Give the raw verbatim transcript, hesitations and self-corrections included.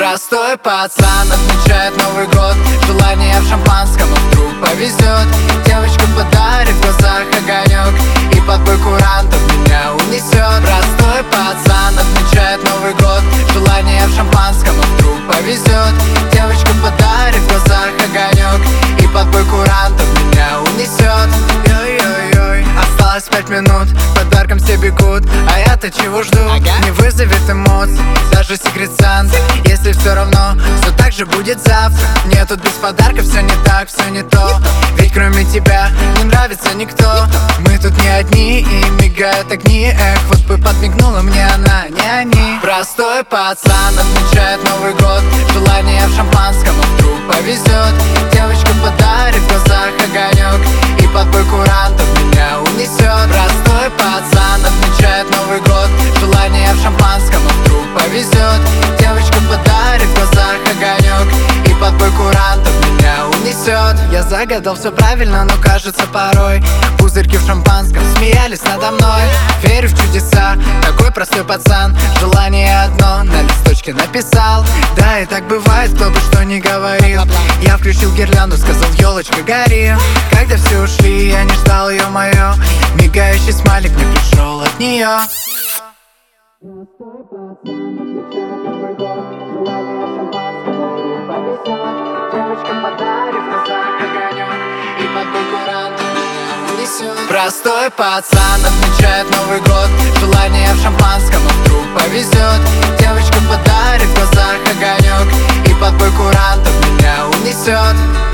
Простой пацан отмечает Новый год, желание в шампанском, а вдруг повезет. Девочка подарит в глазах огонек, и под бой курантов меня унесет. Простой пацан отмечает Новый год, желание в шампанском, а вдруг повезет. Девочка подарит в глазах огонек, и под бой курантов меня унесет. Ой-ой-ой, осталось пять минут, подарком все бегут, а я-то чего жду? Ага. Не вызовет эмоций даже секрет Санты. Если все равно, все так же будет завтра. Мне тут без подарков все не так, все не то. Ведь кроме тебя не нравится никто. Мы тут не одни и мигают огни. Эх, вот бы подмигнула мне она, не они. Простой пацан отмечает Новый год, желание в шампанском, а вдруг повезет. Девочка подарит в глазах огонек, и под бой курантов меня унесет. Простой пацан отмечает Новый год, желание в шампанском, а вдруг повезет. Девочка подарит в глазах огонек, и под бой курантов меня унесет. Я загадал все правильно, но кажется порой пузырьки в шампанском смеялись надо мной. Верю в чудеса, такой простой пацан, желание одно на листочке написал. Да, и так бывает, кто бы что ни говорил. Я включил гирлянду, сказал: елочка, гори. Когда все ушли, я не ждал ее мое. Мигающий смайлик мне пришел от нее. Простой пацан отмечает Новый год, желание в шампанском, а вдруг повезет. Девочка подарит в глазах огонек, и под бой курантов меня унесет. Простой пацан отмечает Новый год, желание в шампанском, а вдруг повезет. Девочка подарит в глазах огонек, и под бой курантов меня унесет.